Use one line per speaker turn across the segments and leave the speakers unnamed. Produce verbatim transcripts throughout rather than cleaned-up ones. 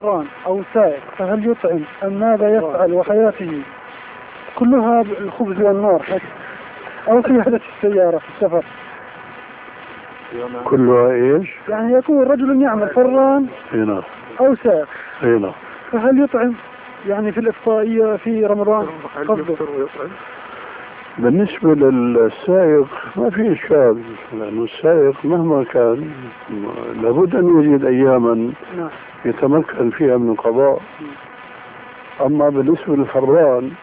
فران أو سائق فهل يطعم أم ماذا يفعل وحياته كلها الخبز والنار أو قيادة السيارة في السفر؟
كلها إيش؟
يعني يكون رجل يعمل فران
هنا
أو سائق
هنا
فهل يطعم يعني في الإفطارية في رمضان قصده؟
بالنسبة للسائق ما في إشكال، لأنه السائق مهما كان لابد أن يجد أياما يتمكن فيها من القضاء. أما بالنسبة للفران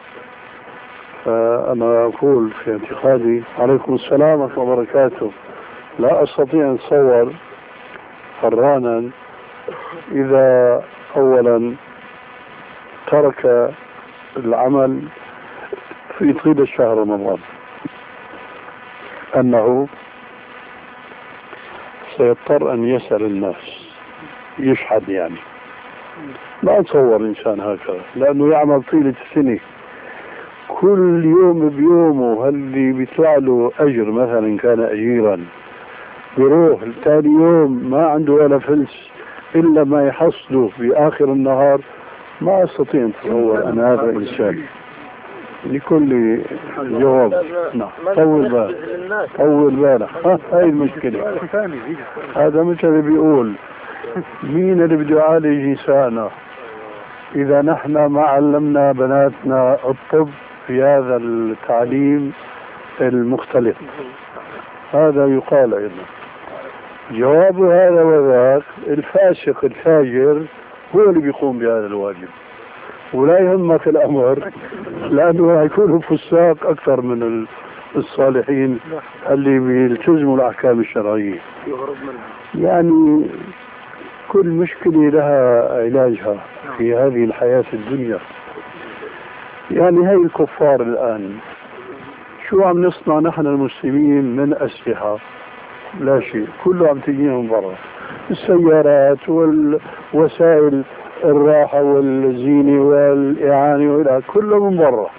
فأنا أقول في اعتقادي، عليكم السلام ورحمة الله وبركاته، لا أستطيع أن أتصور فرانا إذا أولا ترك العمل في طيلة شهر رمضان أنه سيضطر أن يسأل الناس يشحد، يعني ما أتصور إنسان هكذا، لأنه يعمل طيلة السنة كل يوم بيومه، هل اللي بيطلع له أجر مثلا كان أجيرا بيروح ثاني يوم ما عنده ولا فلس إلا ما يحصله في آخر النهار. ما أستطيع أن أتصور أن هذا إنسان. لكل جواب. نعم طول بالك طول بالك هاي المشكلة. هذا مثل اللي بيقول مين اللي بده يعالج نساءنا إذا نحن ما علمنا بناتنا الطب في هذا التعليم المختلف. هذا يقال أيضا. جواب هذا وذاك الفاسق الفاجر هو اللي بيقوم بهذا الواجب، ولا يهمك الأمر لأنه هيكونوا فساق أكثر من الصالحين اللي بيلتزموا الأحكام الشرعية. يعني كل مشكلة لها علاجها في هذه الحياة الدنيا. يعني هاي الكفار الآن شو عم نصنع نحن المسلمين من أسلحة؟ لا شيء، كله عم تجيهم برا. السيارات والوسائل الراحة والزينة والإعانة وإلى كله من برا.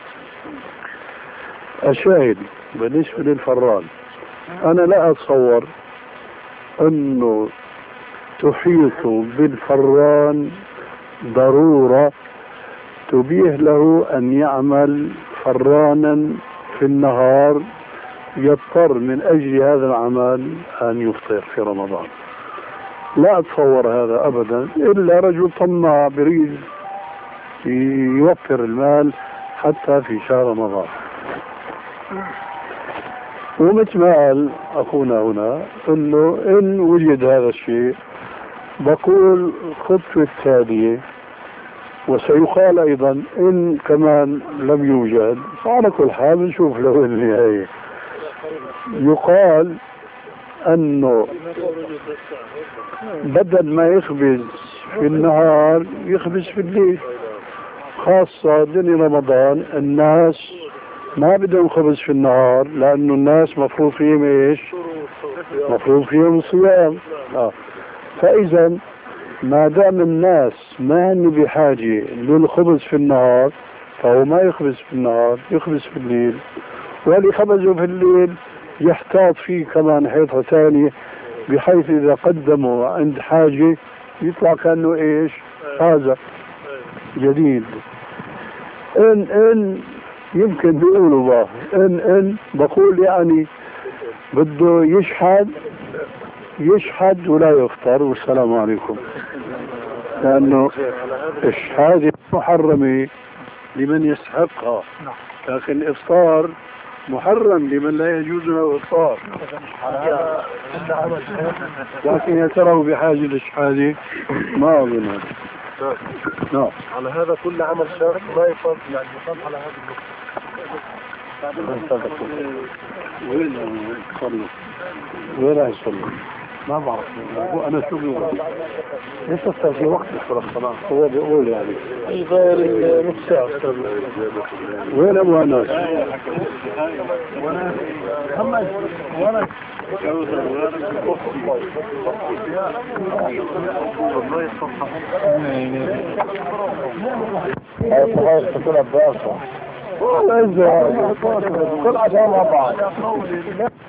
الشاهد بالنسبة للفران، أنا لا أتصور أنه تحيط بالفران ضرورة تبيه له أن يعمل فرانا في النهار يضطر من أجل هذا العمل أن يفطر في رمضان. لا أتصور هذا أبدا، إلا رجل طماع بريد يوفر المال حتى في شهر رمضان. ومثل ما قال أخونا هنا أنه إن وجد هذا الشيء بقول الخطوة التالية، وسيقال أيضا إن كمان لم يوجد فعلى كل حال نشوف له النهاية. يقال أنه بدل ما يخبز في النهار يخبز في الليل، خاصة دنيا رمضان الناس ما بدهم خبز في النهار لأنه الناس مفروض فيهم إيش؟ مفروض فيهم الصيام. آه. فإذا ما دام الناس ما هن بحاجة للخبز في النهار فهو ما يخبز في النهار، يخبز في الليل، واللي خبزه في الليل يحتاط فيه كمان حيطة ثانية بحيث إذا قدموا عند حاجة يطلع كأنه إيش؟ هذا جديد. إن إن يمكن بيقولوا بقى إن إن بقول يعني بده يشحد يشحد ولا يفطر والسلام عليكم، لأنه الشهادة محرمة لمن يستحقها، لكن الإفطار محرم لمن لا يجوز له الإفطار. لكن يا ترى بحاجة للشهادة ما أظن. نعم
على هذا كل عمل شاق ما يفضل يعني يفضل على هذا الوقت.
وين يصلوا؟ وين راح يصلوا؟ ما بعرف. أنا شو بيقول؟ ليش صار في وقت الصلاة؟ هو بيقول يعني
غير نص ساعة.
وين أبو أناس؟
وانا محمد وانا
والله كل عشان مع بعض.